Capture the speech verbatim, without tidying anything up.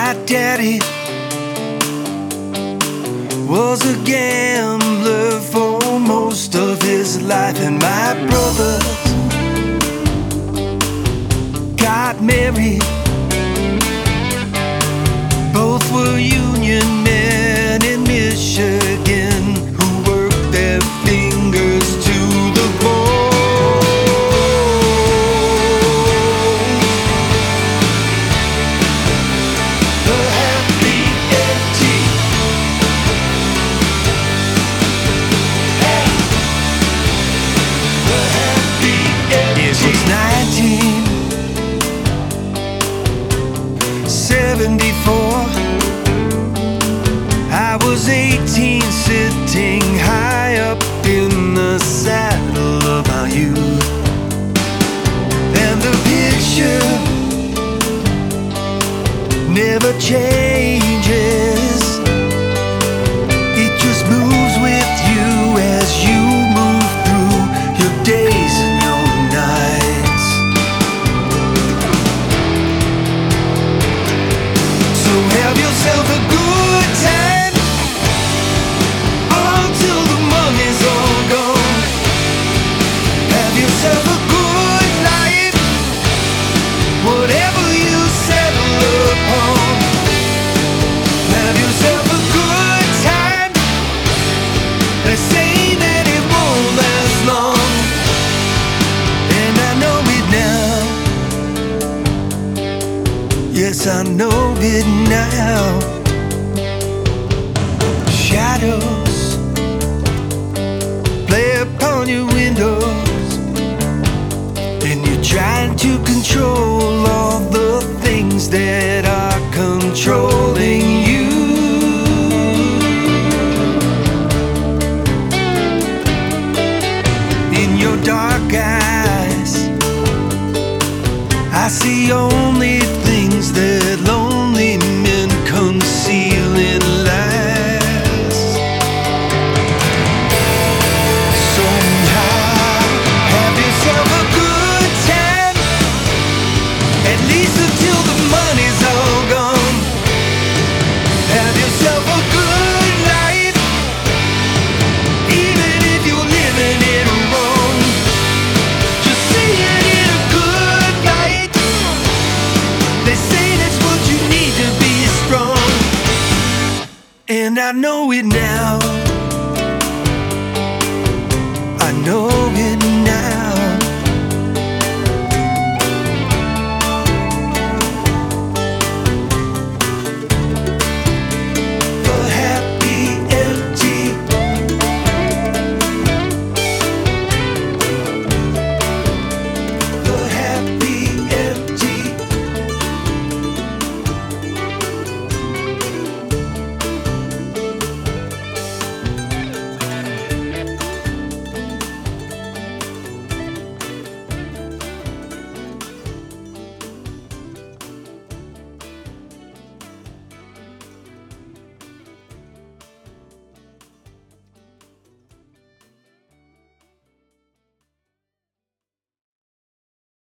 My daddy was a gambler for most of his life, and my brothers got married. Both were union men in Michigan who worked their fingers to the bone. The happy empty. Hey. The happy empty. It was nineteen seventy-four. I was eighteen, sitting high up in the saddle of my youth, and the picture never changes. It just moves with you as you move through your days and your nights. So have yourself a good time until the money's all gone. Have yourself a good life, whatever you settle upon. Have yourself a good time. They say that it won't last long, and I know it now. Yes, I know it now. Shadows play upon your windows, and you're trying to control all the things that are controlling you. In your dark eyes, I see only things that lonely men conceal in lies. Somehow, have yourself a good time, at least until the money's all gone. Have yourself a good life, even if you're living it wrong. Just see it in a good light. They say that's what you need to be strong, and I know it now.